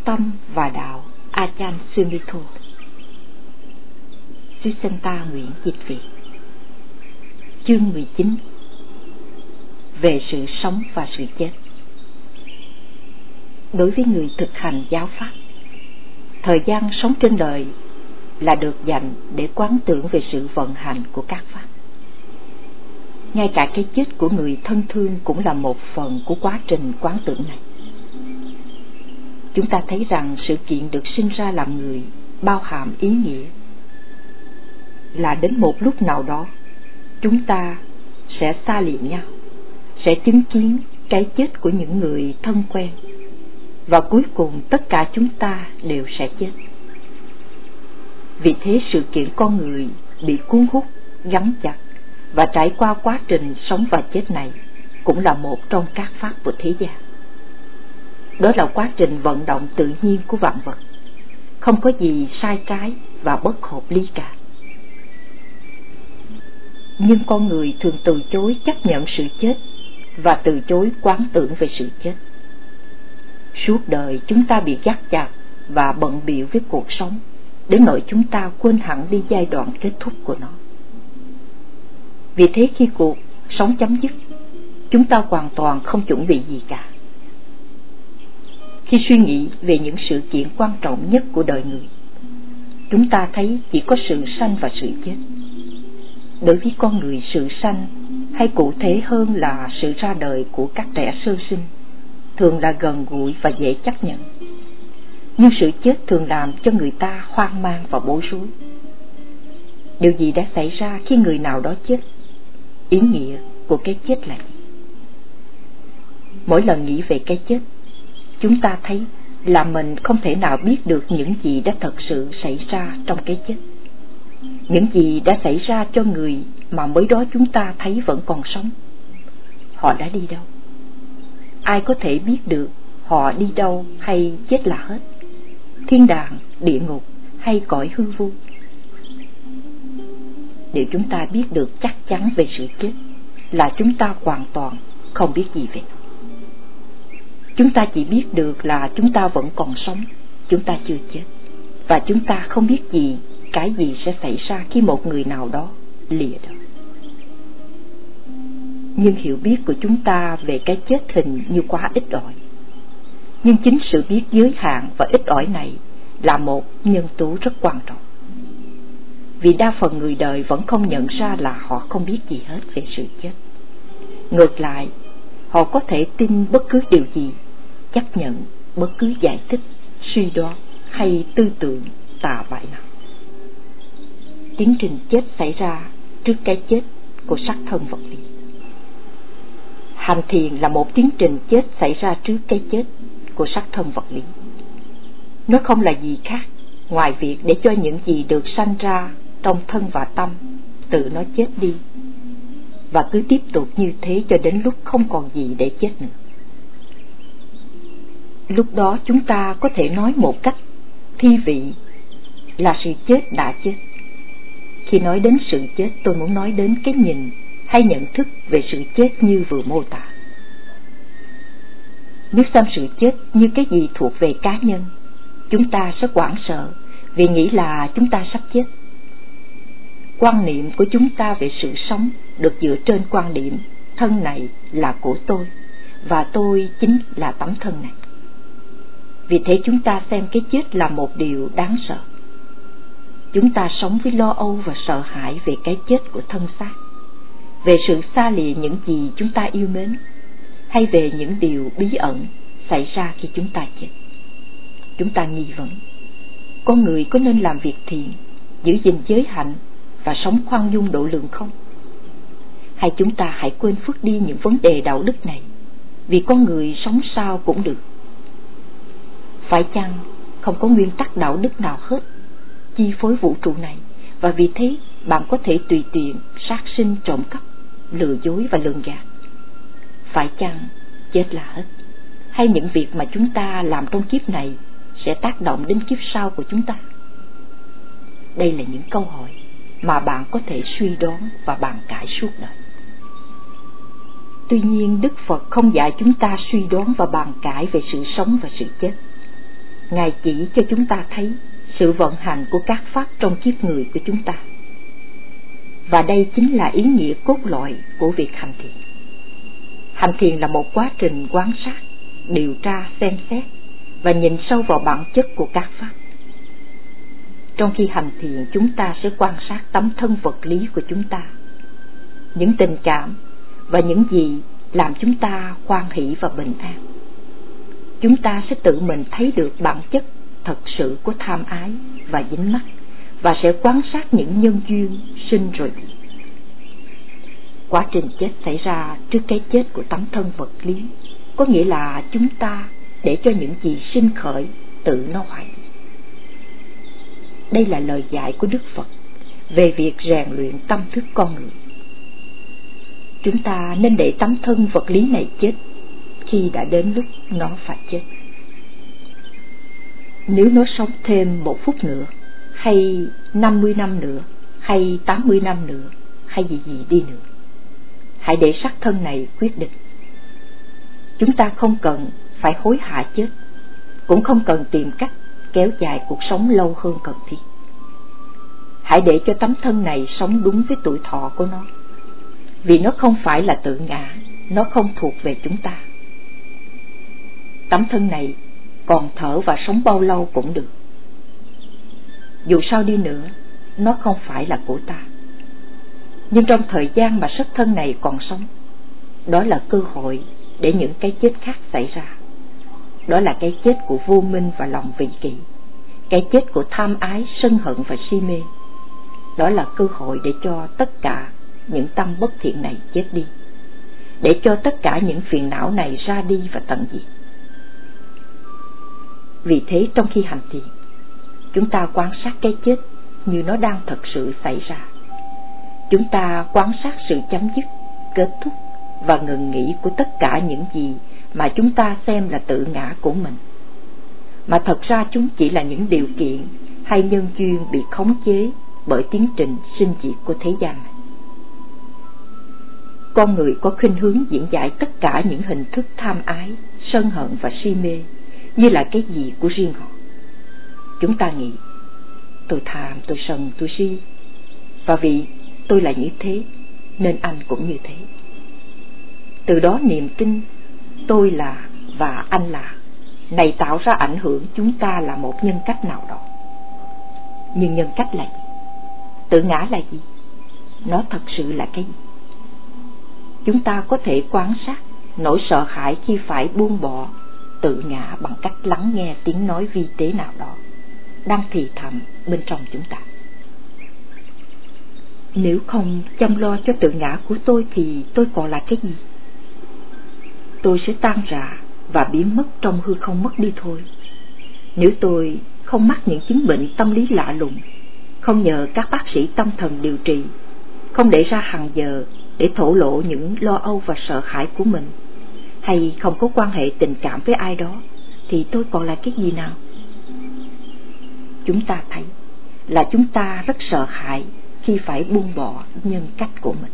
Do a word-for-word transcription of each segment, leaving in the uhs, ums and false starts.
tâm và đạo Ajahn Sumito. Susanna Nguyễn dịch Việt. Chương mười chín. Về sự sống và sự chết. Đối với người thực hành giáo pháp, thời gian sống trên đời là được dành để quán tưởng về sự vận hành của các pháp. Ngay cả cái chết của người thân thương cũng là một phần của quá trình quán tưởng này. Chúng ta thấy rằng sự kiện được sinh ra làm người bao hàm ý nghĩa là đến một lúc nào đó chúng ta sẽ xa lìa nhau, sẽ chứng kiến cái chết của những người thân quen, và cuối cùng tất cả chúng ta đều sẽ chết. Vì thế sự kiện con người bị cuốn hút, gắn chặt và trải qua quá trình sống và chết này cũng là một trong các pháp của thế gian. Đó là quá trình vận động tự nhiên của vạn vật, không có gì sai trái và bất hợp lý cả. Nhưng con người thường từ chối chấp nhận sự chết và từ chối quán tưởng về sự chết. Suốt đời chúng ta bị gắt chặt và bận bịu với cuộc sống, đến nỗi chúng ta quên hẳn đi giai đoạn kết thúc của nó. Vì thế khi cuộc sống chấm dứt, chúng ta hoàn toàn không chuẩn bị gì cả. Khi suy nghĩ về những sự kiện quan trọng nhất của đời người, chúng ta thấy chỉ có sự sanh và sự chết. Đối với con người, sự sanh, hay cụ thể hơn là sự ra đời của các trẻ sơ sinh, thường là gần gũi và dễ chấp nhận. Nhưng sự chết thường làm cho người ta hoang mang và bối rối. Điều gì đã xảy ra khi người nào đó chết? Ý nghĩa của cái chết là gì? Mỗi lần nghĩ về cái chết, chúng ta thấy là mình không thể nào biết được những gì đã thật sự xảy ra trong cái chết. Những gì đã xảy ra cho người mà mới đó chúng ta thấy vẫn còn sống. Họ đã đi đâu? Ai có thể biết được họ đi đâu hay chết là hết? Thiên đàng, địa ngục hay cõi hư vô? Nếu chúng ta biết được chắc chắn về sự chết, là chúng ta hoàn toàn không biết gì về nó. Chúng ta chỉ biết được là chúng ta vẫn còn sống, chúng ta chưa chết, và chúng ta không biết gì cái gì sẽ xảy ra khi một người nào đó lìa đời. Nhưng hiểu biết của chúng ta về cái chết hình như quá ít ỏi. Nhưng chính sự biết giới hạn và ít ỏi này là một nhân tố rất quan trọng. Vì đa phần người đời vẫn không nhận ra là họ không biết gì hết về sự chết. Ngược lại, họ có thể tin bất cứ điều gì, chấp nhận bất cứ giải thích, suy đoán hay tư tưởng tà bại nào. Tiến trình chết xảy ra trước cái chết của xác thân vật lý. Hành thiền là một tiến trình chết xảy ra trước cái chết của xác thân vật lý. Nó không là gì khác ngoài việc để cho những gì được sanh ra trong thân và tâm tự nó chết đi, và cứ tiếp tục như thế cho đến lúc không còn gì để chết nữa. Lúc đó chúng ta có thể nói một cách thi vị là sự chết đã chết. Khi nói đến sự chết, tôi muốn nói đến cái nhìn hay nhận thức về sự chết như vừa mô tả. Nếu xem sự chết như cái gì thuộc về cá nhân, chúng ta sẽ hoảng sợ vì nghĩ là chúng ta sắp chết. Quan niệm của chúng ta về sự sống được dựa trên quan điểm thân này là của tôi, và tôi chính là tấm thân này. Vì thế chúng ta xem cái chết là một điều đáng sợ. Chúng ta sống với lo âu và sợ hãi về cái chết của thân xác, về sự xa lìa những gì chúng ta yêu mến, hay về những điều bí ẩn xảy ra khi chúng ta chết. Chúng ta nghi vấn, con người có nên làm việc thiện, giữ gìn giới hạnh và sống khoan dung độ lượng không? Hay chúng ta hãy quên phước đi những vấn đề đạo đức này, vì con người sống sao cũng được? Phải chăng không có nguyên tắc đạo đức nào hết chi phối vũ trụ này, và vì thế bạn có thể tùy tiện sát sinh, trộm cắp, lừa dối và lường gạt? Phải chăng chết là hết, hay những việc mà chúng ta làm trong kiếp này sẽ tác động đến kiếp sau của chúng ta? Đây là những câu hỏi mà bạn có thể suy đoán và bàn cãi suốt đời. Tuy nhiên, Đức Phật không dạy chúng ta suy đoán và bàn cãi về sự sống và sự chết. Ngài chỉ cho chúng ta thấy sự vận hành của các pháp trong kiếp người của chúng ta. Và đây chính là ý nghĩa cốt lõi của việc hành thiền. Hành thiền là một quá trình quan sát, điều tra, xem xét và nhìn sâu vào bản chất của các pháp. Trong khi hành thiền, chúng ta sẽ quan sát tấm thân vật lý của chúng ta, những tình cảm và những gì làm chúng ta hoan hỷ và bình an. Chúng ta sẽ tự mình thấy được bản chất thật sự của tham ái và dính mắc, và sẽ quan sát những nhân duyên sinh rồi đi. Quá trình chết xảy ra trước cái chết của tấm thân vật lý, có nghĩa là chúng ta để cho những gì sinh khởi tự nó hoại đi. Đây là lời dạy của Đức Phật về việc rèn luyện tâm thức con người. Chúng ta nên để tấm thân vật lý này chết khi đã đến lúc nó phải chết. Nếu nó sống thêm một phút nữa, hay năm mươi năm nữa, hay tám mươi năm nữa, hay gì gì đi nữa, hãy để xác thân này quyết định. Chúng ta không cần phải hối hả chết, cũng không cần tìm cách kéo dài cuộc sống lâu hơn cần thiết. Hãy để cho tấm thân này sống đúng với tuổi thọ của nó, vì nó không phải là tự ngã, nó không thuộc về chúng ta. Tấm thân này còn thở và sống bao lâu cũng được. Dù sao đi nữa, nó không phải là của ta. Nhưng trong thời gian mà sắc thân này còn sống, đó là cơ hội để những cái chết khác xảy ra. Đó là cái chết của vô minh và lòng vị kỷ, cái chết của tham ái, sân hận và si mê. Đó là cơ hội để cho tất cả những tâm bất thiện này chết đi, để cho tất cả những phiền não này ra đi và tận diệt. Vì thế trong khi hành thiền, chúng ta quan sát cái chết như nó đang thật sự xảy ra. Chúng ta quan sát sự chấm dứt, kết thúc và ngừng nghỉ của tất cả những gì mà chúng ta xem là tự ngã của mình, mà thật ra chúng chỉ là những điều kiện hay nhân duyên bị khống chế bởi tiến trình sinh diệt của thế gian này. Con người có khuynh hướng diễn giải tất cả những hình thức tham ái, sân hận và si mê như là cái gì của riêng họ. Chúng ta nghĩ, tôi tham, tôi sân, tôi si, và vì tôi là như thế nên anh cũng như thế. Từ đó niềm tin tôi là và anh là này tạo ra ảnh hưởng chúng ta là một nhân cách nào đó. Nhưng nhân cách là gì? Tự ngã là gì? Nó thật sự là cái gì? Chúng ta có thể quan sát nỗi sợ hãi khi phải buông bỏ tự ngã bằng cách lắng nghe tiếng nói vi tế nào đó đang thì thầm bên trong chúng ta. Nếu không chăm lo cho tự ngã của tôi thì tôi còn là cái gì? Tôi sẽ tan rã và biến mất trong hư không mất đi thôi. Nếu tôi không mắc những chứng bệnh tâm lý lạ lùng, không nhờ các bác sĩ tâm thần điều trị, không để ra hàng giờ để thổ lộ những lo âu và sợ hãi của mình, hay không có quan hệ tình cảm với ai đó, thì tôi còn là cái gì nào? Chúng ta thấy là chúng ta rất sợ hãi khi phải buông bỏ nhân cách của mình.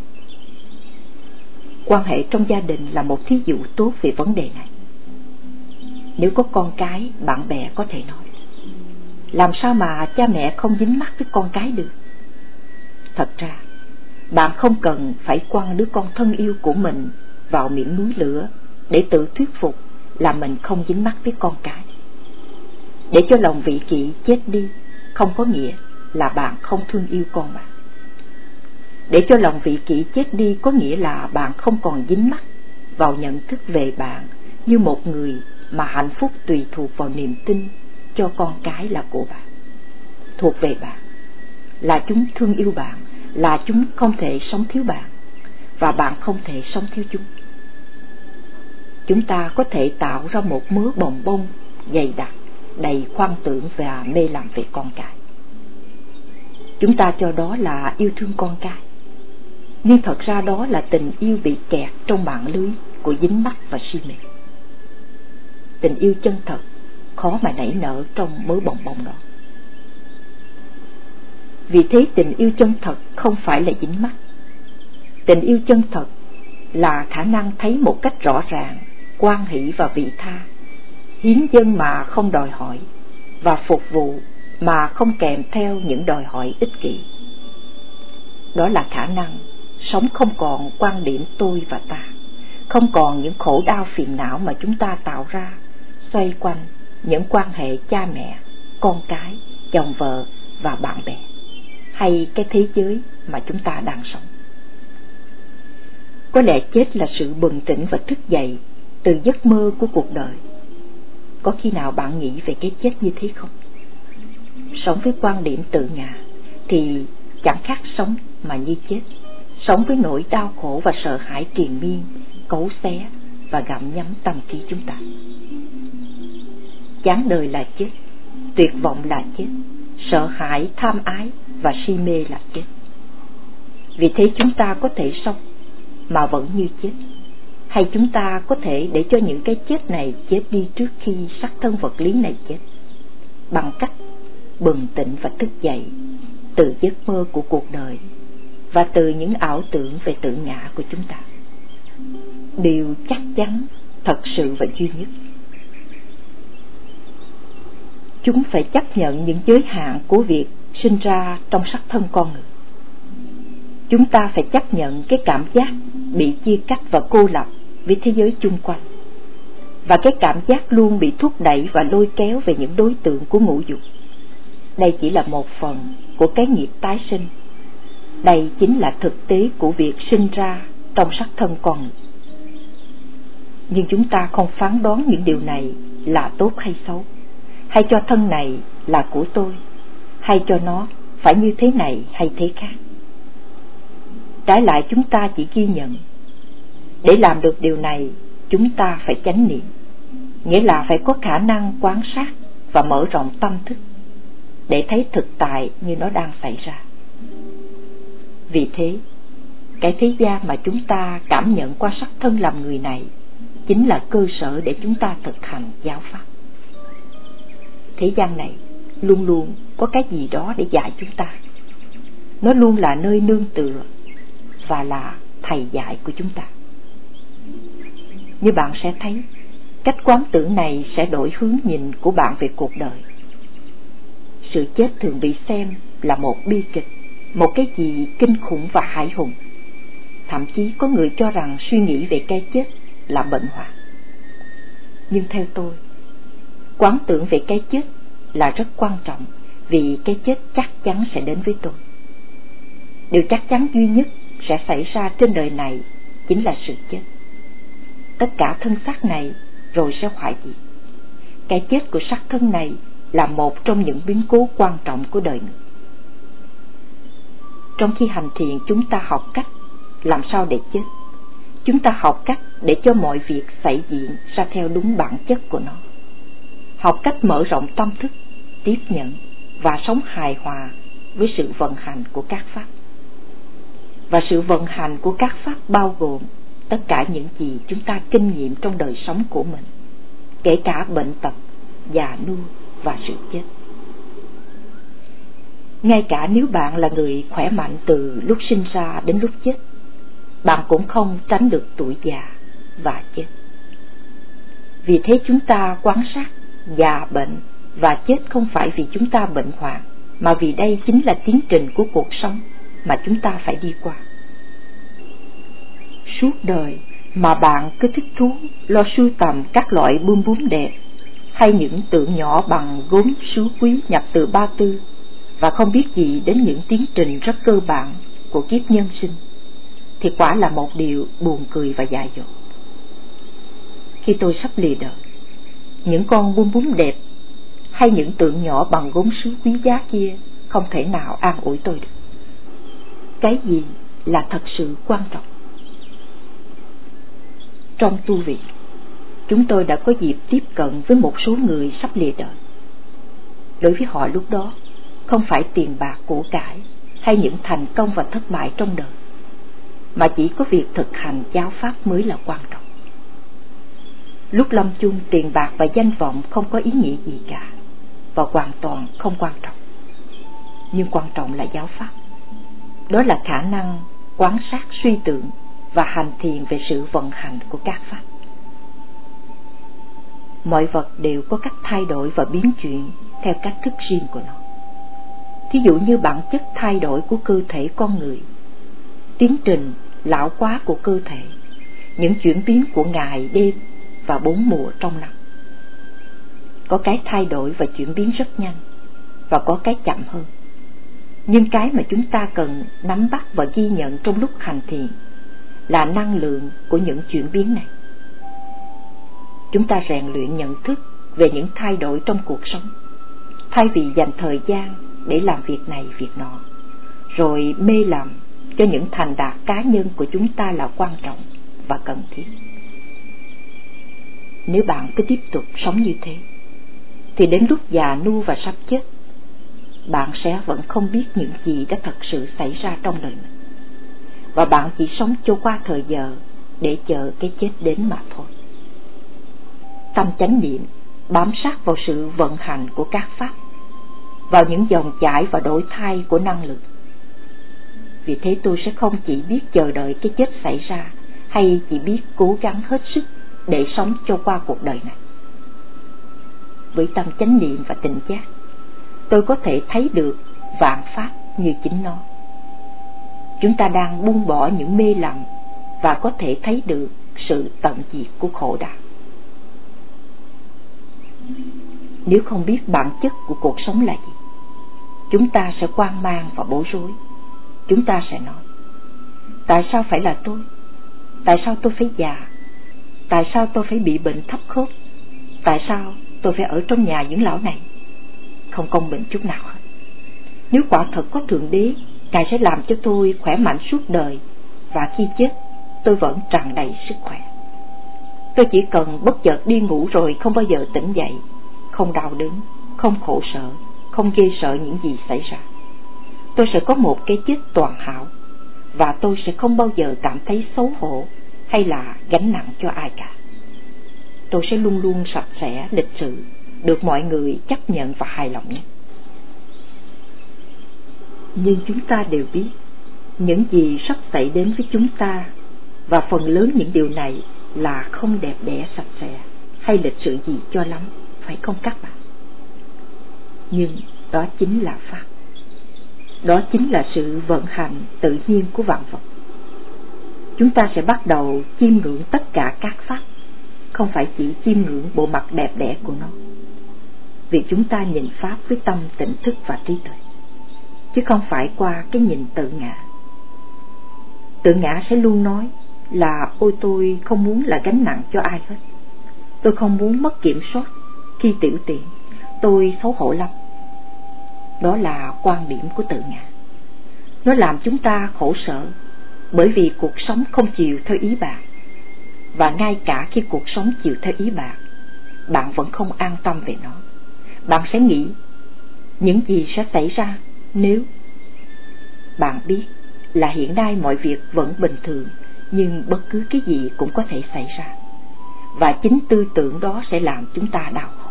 Quan hệ trong gia đình là một thí dụ tốt về vấn đề này. Nếu có con cái, bạn bè có thể nói, làm sao mà cha mẹ không dính mắc với con cái được? Thật ra, bạn không cần phải quăng đứa con thân yêu của mình vào miệng núi lửa để tự thuyết phục là mình không dính mắc với con cái. Để cho lòng vị kỷ chết đi không có nghĩa là bạn không thương yêu con bạn. Để cho lòng vị kỷ chết đi có nghĩa là bạn không còn dính mắc vào nhận thức về bạn như một người mà hạnh phúc tùy thuộc vào niềm tin cho con cái là của bạn, thuộc về bạn, là chúng thương yêu bạn, là chúng không thể sống thiếu bạn, và bạn không thể sống thiếu chúng. Chúng ta có thể tạo ra một mớ bồng bông dày đặc, đầy khoan tưởng và mê làm về con cái. Chúng ta cho đó là yêu thương con cái, nhưng thật ra đó là tình yêu bị kẹt trong mạng lưới của dính mắc và si mê. Tình yêu chân thật khó mà nảy nở trong mớ bồng bông đó. Vì thế tình yêu chân thật không phải là dính mắc. Tình yêu chân thật là khả năng thấy một cách rõ ràng quan hỷ và vị tha, hiến dâng mà không đòi hỏi, và phục vụ mà không kèm theo những đòi hỏi ích kỷ. Đó là khả năng sống không còn quan điểm tôi và ta, không còn những khổ đau phiền não mà chúng ta tạo ra xoay quanh những quan hệ cha mẹ, con cái, chồng vợ và bạn bè, hay cái thế giới mà chúng ta đang sống. Có lẽ chết là sự bừng tỉnh và thức dậy từ giấc mơ của cuộc đời. Có khi nào bạn nghĩ về cái chết như thế không? Sống với quan điểm tự ngã thì chẳng khác sống mà như chết. Sống với nỗi đau khổ và sợ hãi triền miên, cấu xé và gặm nhấm tâm trí chúng ta. Chán đời là chết, tuyệt vọng là chết, sợ hãi, tham ái và si mê là chết. Vì thế chúng ta có thể sống mà vẫn như chết, hay chúng ta có thể để cho những cái chết này chết đi trước khi xác thân vật lý này chết, bằng cách bừng tỉnh và thức dậy từ giấc mơ của cuộc đời và từ những ảo tưởng về tự ngã của chúng ta. Điều chắc chắn, thật sự và duy nhất, chúng phải chấp nhận những giới hạn của việc sinh ra trong sắc thân con người. Chúng ta phải chấp nhận cái cảm giác bị chia cách và cô lập với thế giới chung quanh, và cái cảm giác luôn bị thúc đẩy và lôi kéo về những đối tượng của ngũ dục. Đây chỉ là một phần của cái nghiệp tái sinh. Đây chính là thực tế của việc sinh ra trong sắc thân con người. Nhưng chúng ta không phán đoán những điều này là tốt hay xấu, hay cho thân này là của tôi, hay cho nó phải như thế này hay thế khác. Trái lại, chúng ta chỉ ghi nhận. Để làm được điều này, chúng ta phải chánh niệm, nghĩa là phải có khả năng quan sát và mở rộng tâm thức để thấy thực tại như nó đang xảy ra. Vì thế, cái thế gian mà chúng ta cảm nhận qua sắc thân làm người này chính là cơ sở để chúng ta thực hành giáo pháp. Thế gian này luôn luôn có cái gì đó để dạy chúng ta. Nó luôn là nơi nương tựa và là thầy dạy của chúng ta. Như bạn sẽ thấy, cách quán tưởng này sẽ đổi hướng nhìn của bạn về cuộc đời. Sự chết thường bị xem là một bi kịch, một cái gì kinh khủng và hãi hùng. Thậm chí có người cho rằng suy nghĩ về cái chết là bệnh hoạn. Nhưng theo tôi, quán tưởng về cái chết là rất quan trọng, vì cái chết chắc chắn sẽ đến với tôi. Điều chắc chắn duy nhất sẽ xảy ra trên đời này chính là sự chết. Tất cả thân xác này rồi sẽ hoại diệt. Cái chết của xác thân này là một trong những biến cố quan trọng của đời người. Trong khi hành thiền, chúng ta học cách làm sao để chết. Chúng ta học cách để cho mọi việc xảy diện ra theo đúng bản chất của nó. Học cách mở rộng tâm thức, tiếp nhận và sống hài hòa với sự vận hành của các pháp. Và sự vận hành của các pháp bao gồm tất cả những gì chúng ta kinh nghiệm trong đời sống của mình, kể cả bệnh tật, già nua và sự chết. Ngay cả nếu bạn là người khỏe mạnh từ lúc sinh ra đến lúc chết, bạn cũng không tránh được tuổi già và chết. Vì thế chúng ta quan sát già, bệnh và chết không phải vì chúng ta bệnh hoạn, mà vì đây chính là tiến trình của cuộc sống mà chúng ta phải đi qua. Suốt đời mà bạn cứ thích thú lo sưu tầm các loại bươm bướm đẹp hay những tượng nhỏ bằng gốm sứ quý nhập từ Ba Tư, và không biết gì đến những tiến trình rất cơ bản của kiếp nhân sinh, thì quả là một điều buồn cười và dại dột. Khi tôi sắp lìa đời, những con bươm bướm đẹp hay những tượng nhỏ bằng gốm sứ quý giá kia không thể nào an ủi tôi được. Cái gì là thật sự quan trọng? Trong tu viện, chúng tôi đã có dịp tiếp cận với một số người sắp lìa đời. Đối với họ lúc đó, không phải tiền bạc của cải hay những thành công và thất bại trong đời, mà chỉ có việc thực hành giáo pháp mới là quan trọng. Lúc lâm chung, tiền bạc và danh vọng không có ý nghĩa gì cả và hoàn toàn không quan trọng. Nhưng quan trọng là giáo pháp. Đó là khả năng quan sát, suy tưởng và hành thiền về sự vận hành của các pháp. mọi vật đều có cách thay đổi và biến chuyển theo cách thức riêng của nó. Thí dụ như bản chất thay đổi của cơ thể con người, tiến trình lão hóa của cơ thể, những chuyển biến của ngày đêm và bốn mùa trong năm. Có cái thay đổi và chuyển biến rất nhanh, và có cái chậm hơn. Nhưng cái mà chúng ta cần nắm bắt và ghi nhận trong lúc hành thiền là năng lượng của những chuyển biến này. Chúng ta rèn luyện nhận thức về những thay đổi trong cuộc sống, thay vì dành thời gian để làm việc này việc nọ, rồi mê lầm cho những thành đạt cá nhân của chúng ta là quan trọng và cần thiết. Nếu bạn cứ tiếp tục sống như thế, thì đến lúc già nua và sắp chết, bạn sẽ vẫn không biết những gì đã thật sự xảy ra trong đời mình, và bạn chỉ sống cho qua thời giờ để chờ cái chết đến mà thôi. Tâm chánh niệm bám sát vào sự vận hành của các pháp, vào những dòng chảy và đổi thay của năng lượng. Vì thế tôi sẽ không chỉ biết chờ đợi cái chết xảy ra, hay chỉ biết cố gắng hết sức để sống cho qua cuộc đời này. Với tâm chánh niệm và tỉnh giác, tôi có thể thấy được vạn pháp như chính nó. Chúng ta đang buông bỏ những mê lầm và có thể thấy được sự tận diệt của khổ đau. Nếu không biết bản chất của cuộc sống là gì, chúng ta sẽ hoang mang và bối rối. Chúng ta sẽ nói: tại sao phải là tôi? Tại sao tôi phải già? Tại sao tôi phải bị bệnh thấp khớp? Tại sao tôi phải ở trong nhà những lão này? Không công bình chút nào hết. Nếu quả thật có Thượng Đế, Ngài sẽ làm cho tôi khỏe mạnh suốt đời, và khi chết tôi vẫn tràn đầy sức khỏe. Tôi chỉ cần bất chợt đi ngủ rồi không bao giờ tỉnh dậy, không đau đớn, không khổ sở, không ghê sợ những gì xảy ra. Tôi sẽ có một cái chết toàn hảo, và tôi sẽ không bao giờ cảm thấy xấu hổ hay là gánh nặng cho ai cả. Tôi sẽ luôn luôn sạch sẽ, lịch sự, được mọi người chấp nhận và hài lòng nhất. Nhưng chúng ta đều biết những gì sắp xảy đến với chúng ta, và phần lớn những điều này là không đẹp đẽ, sạch sẽ hay lịch sự gì cho lắm, phải không các bạn? Nhưng đó chính là pháp. Đó chính là sự vận hành tự nhiên của vạn vật. Chúng ta sẽ bắt đầu chiêm ngưỡng tất cả các pháp, không phải chỉ chiêm ngưỡng bộ mặt đẹp đẽ của nó. Vì chúng ta nhìn pháp với tâm tỉnh thức và trí tuệ, chứ không phải qua cái nhìn tự ngã. Tự ngã sẽ luôn nói là: ôi tôi không muốn là gánh nặng cho ai hết, tôi không muốn mất kiểm soát khi tiểu tiện, tôi xấu hổ lắm. Đó là quan điểm của tự ngã. Nó làm chúng ta khổ sở, bởi vì cuộc sống không chiều theo ý bạn. Và ngay cả khi cuộc sống chiều theo ý bạn, bạn vẫn không an tâm về nó. Bạn sẽ nghĩ những gì sẽ xảy ra nếu. Bạn biết là hiện nay mọi việc vẫn bình thường, nhưng bất cứ cái gì cũng có thể xảy ra, và chính tư tưởng đó sẽ làm chúng ta đau khổ.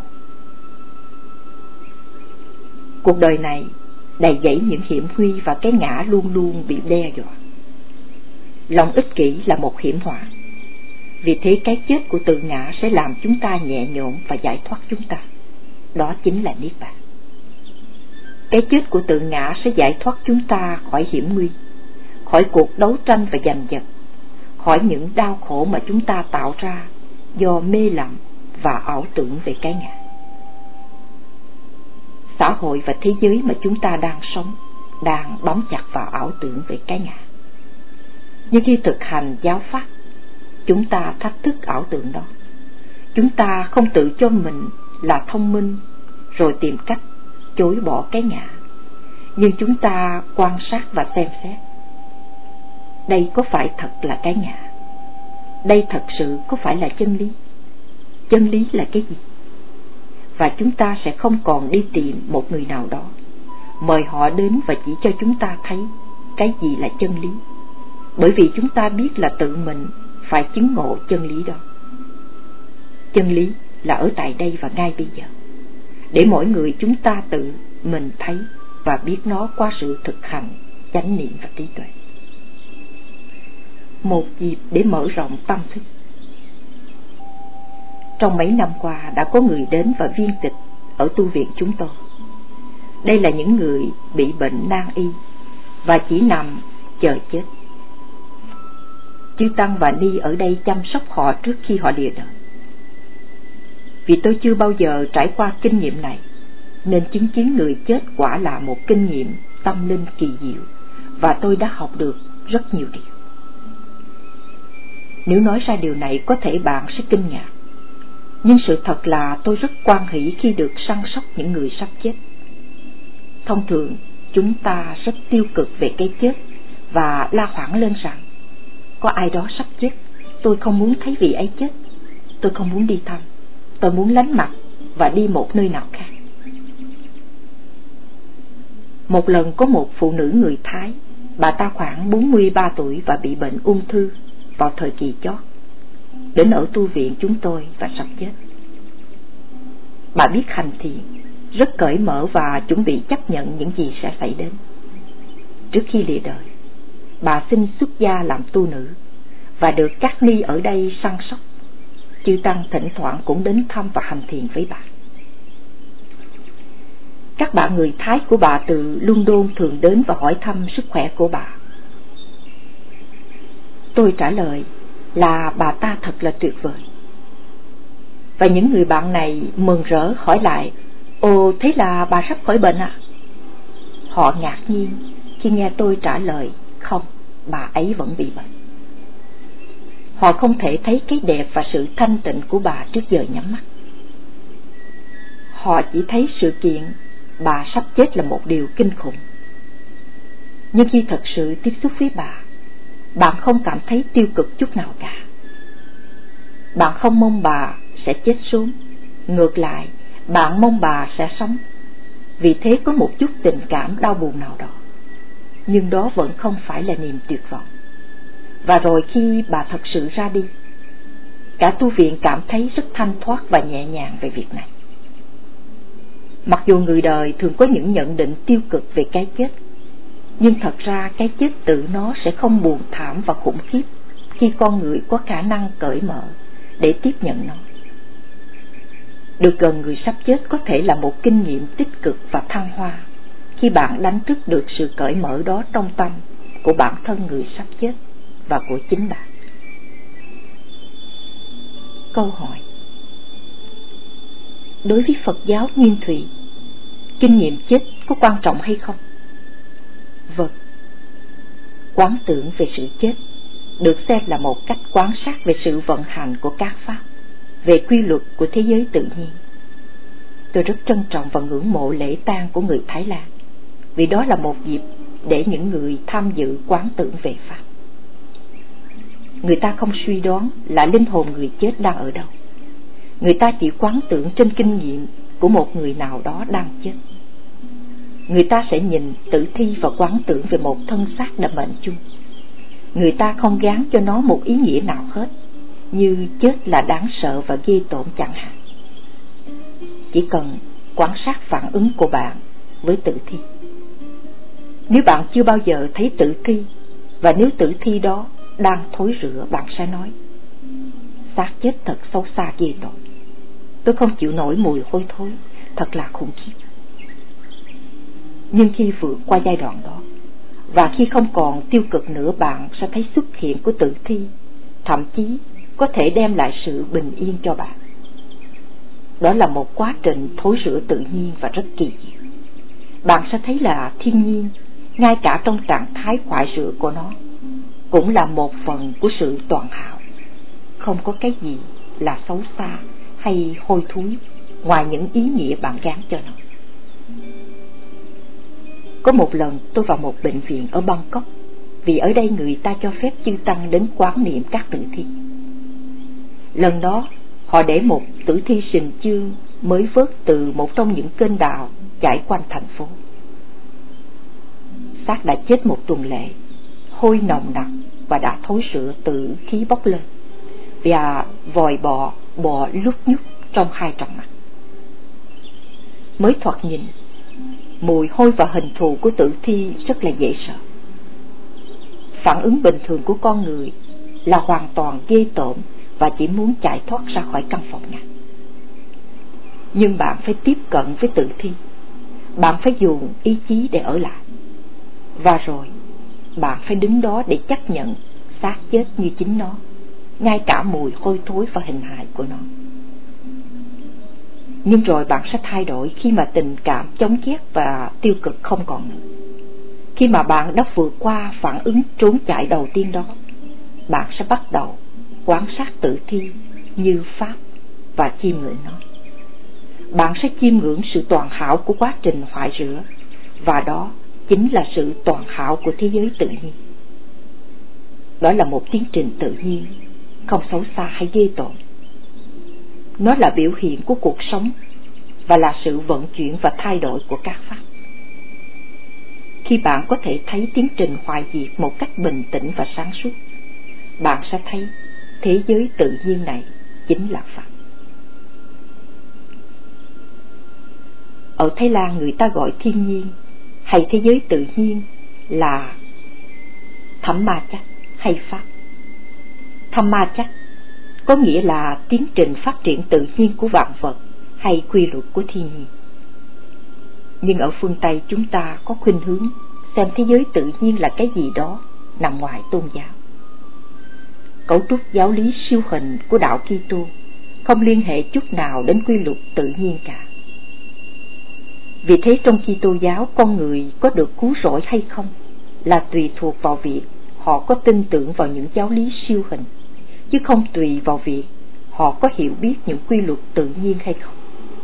Cuộc đời này đầy dẫy những hiểm nguy, và cái ngã luôn luôn bị đe dọa. Lòng ích kỷ là một hiểm họa. Vì thế cái chết của tự ngã sẽ làm chúng ta nhẹ nhõm và giải thoát chúng ta. Đó chính là Niết Bàn. Cái chết của tự ngã sẽ giải thoát chúng ta khỏi hiểm nguy, khỏi cuộc đấu tranh và giành giật, khỏi những đau khổ mà chúng ta tạo ra do mê lầm và ảo tưởng về cái ngã. Xã hội và thế giới mà chúng ta đang sống đang bám chặt vào ảo tưởng về cái ngã. Nhưng khi thực hành giáo pháp, chúng ta thách thức ảo tưởng đó. Chúng ta không tự cho mình là thông minh rồi tìm cách chối bỏ cái ngã, nhưng chúng ta quan sát và xem xét. Đây có phải thật là cái ngã? Đây thật sự có phải là chân lý? Chân lý là cái gì? Và chúng ta sẽ không còn đi tìm một người nào đó, mời họ đến và chỉ cho chúng ta thấy cái gì là chân lý, bởi vì chúng ta biết là tự mình phải chứng ngộ chân lý đó. Chân lý là ở tại đây và ngay bây giờ, để mỗi người chúng ta tự mình thấy và biết nó qua sự thực hành chánh niệm và trí tuệ. Một dịp để mở rộng tâm thức. trong mấy năm qua đã có người đến và viên tịch ở tu viện chúng tôi. Đây là những người bị bệnh nan y và chỉ nằm chờ chết. Chư Tăng và Ni ở đây chăm sóc họ trước khi họ lìa đời. Vì tôi chưa bao giờ trải qua kinh nghiệm này, nên chứng kiến người chết quả là một kinh nghiệm tâm linh kỳ diệu, và tôi đã học được rất nhiều điều. Nếu nói ra điều này có thể bạn sẽ kinh ngạc, nhưng sự thật là tôi rất hoan hỷ khi được săn sóc những người sắp chết. Thông thường chúng ta rất tiêu cực về cái chết và la hoảng lên rằng có ai đó sắp chết, tôi không muốn thấy vị ấy chết, tôi không muốn đi thăm, tôi muốn lánh mặt và đi một nơi nào khác. Một lần có một phụ nữ người Thái, bà ta khoảng bốn mươi ba tuổi và bị bệnh ung thư vào thời kỳ chót, đến ở tu viện chúng tôi và sắp chết. Bà biết hành thiền, rất cởi mở và chuẩn bị chấp nhận những gì sẽ xảy đến. Trước khi lìa đời, bà xin xuất gia làm tu nữ và được các ni ở đây săn sóc. Chư Tăng thỉnh thoảng cũng đến thăm và hành thiền với bà. Các bạn người Thái của bà từ London thường đến và hỏi thăm sức khỏe của bà. Tôi trả lời là bà ta thật là tuyệt vời. Và những người bạn này mừng rỡ hỏi lại: Ồ, thế là bà sắp khỏi bệnh à? Họ ngạc nhiên khi nghe tôi trả lời không, bà ấy vẫn bị bệnh. Họ không thể thấy cái đẹp và sự thanh tịnh của bà trước giờ nhắm mắt. Họ chỉ thấy sự kiện bà sắp chết là một điều kinh khủng. Nhưng khi thật sự tiếp xúc với bà, bạn không cảm thấy tiêu cực chút nào cả. Bạn không mong bà sẽ chết sớm, ngược lại, bạn mong bà sẽ sống. Vì thế có một chút tình cảm đau buồn nào đó, nhưng đó vẫn không phải là niềm tuyệt vọng. Và rồi khi bà thật sự ra đi, cả tu viện cảm thấy rất thanh thoát và nhẹ nhàng về việc này. Mặc dù người đời thường có những nhận định tiêu cực về cái chết, nhưng thật ra cái chết tự nó sẽ không buồn thảm và khủng khiếp khi con người có khả năng cởi mở để tiếp nhận nó. Được gần người sắp chết có thể là một kinh nghiệm tích cực và thăng hoa khi bạn đánh thức được sự cởi mở đó trong tâm của bản thân người sắp chết và của chính bạn. Câu hỏi: đối với Phật giáo Nguyên Thủy, kinh nghiệm chết có quan trọng hay không? Vâng. Quán tưởng về sự chết được xem là một cách quan sát về sự vận hành của các pháp, về quy luật của thế giới tự nhiên. Tôi rất trân trọng và ngưỡng mộ lễ tang của người Thái Lan, vì đó là một dịp để những người tham dự quán tưởng về pháp. Người ta không suy đoán là linh hồn người chết đang ở đâu. Người ta chỉ quán tưởng trên kinh nghiệm của một người nào đó đang chết. Người ta sẽ nhìn tử thi và quán tưởng về một thân xác đã mệnh chung. Người ta không gán cho nó một ý nghĩa nào hết, như chết là đáng sợ và ghê tởm chẳng hạn. Chỉ cần quan sát phản ứng của bạn với tử thi. Nếu bạn chưa bao giờ thấy tử thi, và nếu tử thi đó đang thối rữa, bạn sẽ nói: xác chết thật xấu xa ghê tởm, tôi không chịu nổi mùi hôi thối, thật là khủng khiếp. Nhưng khi vượt qua giai đoạn đó, và khi không còn tiêu cực nữa, bạn sẽ thấy xuất hiện của tử thi thậm chí có thể đem lại sự bình yên cho bạn. Đó là một quá trình thối rữa tự nhiên và rất kỳ diệu. Bạn sẽ thấy là thiên nhiên, ngay cả trong trạng thái khoại rữa của nó, cũng là một phần của sự toàn hảo. Không có cái gì là xấu xa hay hôi thối ngoài những ý nghĩa bạn gán cho nó. Có một lần tôi vào một bệnh viện ở Bangkok, vì ở đây người ta cho phép chư tăng đến quán niệm các tử thi. Lần đó họ để một tử thi sình chương mới vớt từ một trong những kênh đào chảy quanh thành phố. Xác đã chết một tuần lễ, hôi nồng nặc và đã thối rữa từ khí bốc lên, và vòi bọ bò lúc nhúc trong hai tròng mắt. Mới thoạt nhìn, mùi hôi và hình thù của tử thi rất là dễ sợ. Phản ứng bình thường của con người là hoàn toàn ghê tởm và chỉ muốn chạy thoát ra khỏi căn phòng này. Nhưng bạn phải tiếp cận với tử thi. Bạn phải dùng ý chí để ở lại. Và rồi bạn phải đứng đó để chấp nhận xác chết như chính nó, ngay cả mùi hôi thối và hình hài của nó. Nhưng rồi bạn sẽ thay đổi khi mà tình cảm chống ghét và tiêu cực không còn nữa. Khi mà bạn đã vượt qua phản ứng trốn chạy đầu tiên đó, bạn sẽ bắt đầu quan sát tử thi như pháp và chiêm ngưỡng nó. Bạn sẽ chiêm ngưỡng sự toàn hảo của quá trình hoại rửa, và đó chính là sự toàn hảo của thế giới tự nhiên. Đó là một tiến trình tự nhiên, không xấu xa hay ghê tởm. Nó là biểu hiện của cuộc sống và là sự vận chuyển và thay đổi của các pháp. Khi bạn có thể thấy tiến trình hoại diệt một cách bình tĩnh và sáng suốt, bạn sẽ thấy thế giới tự nhiên này chính là pháp. Ở Thái Lan, người ta gọi thiên nhiên hay thế giới tự nhiên là Dhammachac hay pháp. Dhammachac có nghĩa là tiến trình phát triển tự nhiên của vạn vật hay quy luật của thiên nhiên. Nhưng ở phương Tây, chúng ta có khuynh hướng xem thế giới tự nhiên là cái gì đó nằm ngoài tôn giáo. Cấu trúc giáo lý siêu hình của đạo Kitô không liên hệ chút nào đến quy luật tự nhiên cả. Vì thế trong Kitô giáo, con người có được cứu rỗi hay không là tùy thuộc vào việc họ có tin tưởng vào những giáo lý siêu hình, chứ không tùy vào việc họ có hiểu biết những quy luật tự nhiên hay không.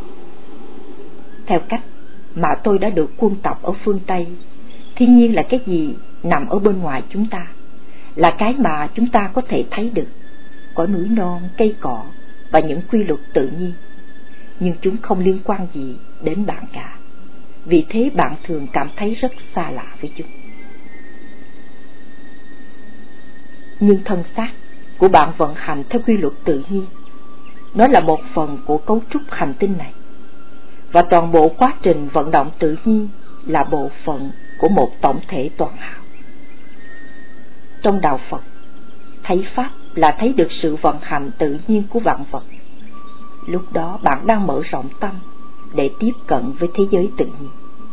Theo cách mà tôi đã được quân tập ở phương Tây, thiên nhiên là cái gì nằm ở bên ngoài chúng ta, là cái mà chúng ta có thể thấy được, có núi non, cây cỏ và những quy luật tự nhiên, nhưng chúng không liên quan gì đến bạn cả. Vì thế bạn thường cảm thấy rất xa lạ với chúng. Nhưng thân xác của bạn vận hành theo quy luật tự nhiên. Nó là một phần của cấu trúc hành tinh này. Và toàn bộ quá trình vận động tự nhiên là bộ phận của một tổng thể toàn hảo. Trong đạo Phật, thấy pháp là thấy được sự vận hành tự nhiên của vạn vật. Lúc đó bạn đang mở rộng tâm để tiếp cận với thế giới tự nhiên.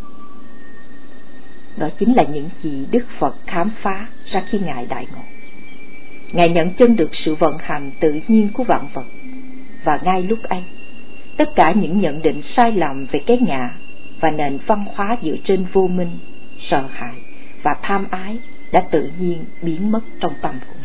Đó chính là những gì Đức Phật khám phá ra khi Ngài đại ngộ. Ngài nhận chân được sự vận hành tự nhiên của vạn vật, và ngay lúc ấy, tất cả những nhận định sai lầm về cái ngã và nền văn hóa dựa trên vô minh, sợ hãi và tham ái đã tự nhiên biến mất trong tâm của